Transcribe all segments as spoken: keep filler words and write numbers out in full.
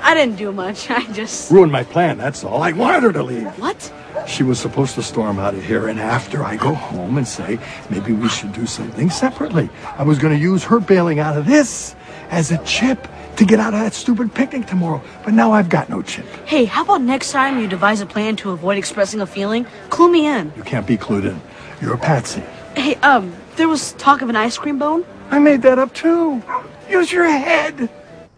I didn't do much. I just... Ruined my plan, that's all. I wanted her to leave. What? She was supposed to storm out of here, and after I go home and say, maybe we should do something separately. I was going to use her bailing out of this as a chip to get out of that stupid picnic tomorrow. But now I've got no chip. Hey, how about next time you devise a plan to avoid expressing a feeling? Clue me in. You can't be clued in. You're a patsy. Hey, um, there was talk of an ice cream bone? I made that up, too. Use your head.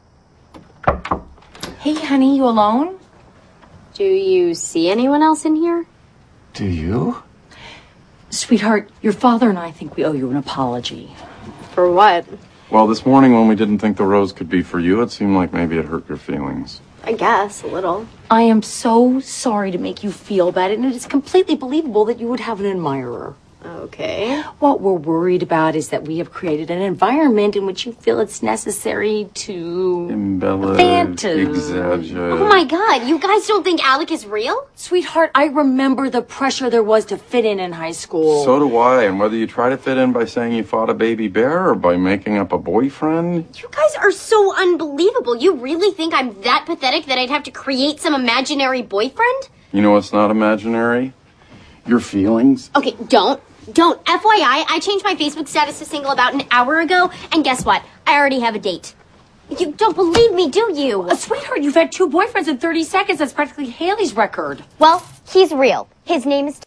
Hey, honey, you alone? Do you see anyone else in here? Do you? Sweetheart, your father and I think we owe you an apology. For what? Well, this morning when we didn't think the rose could be for you, it seemed like maybe it hurt your feelings. I guess, a little. I am so sorry to make you feel bad, and it is completely believable that you would have an admirer. Okay. What we're worried about is that we have created an environment in which you feel it's necessary to... Embellish, Phantom. exaggerate. Oh my god, you guys don't think Alec is real? Sweetheart, I remember the pressure there was to fit in in high school. So do I, and whether you try to fit in by saying you fought a baby bear or by making up a boyfriend... You guys are so unbelievable. You really think I'm that pathetic that I'd have to create some imaginary boyfriend? You know what's not imaginary? Your feelings. Okay, don't. Don't. F Y I, I changed my Facebook status to single about an hour ago, and guess what? I already have a date. You don't believe me, do you? Uh, sweetheart, you've had two boyfriends in thirty seconds. That's practically Haley's record. Well, he's real. His name is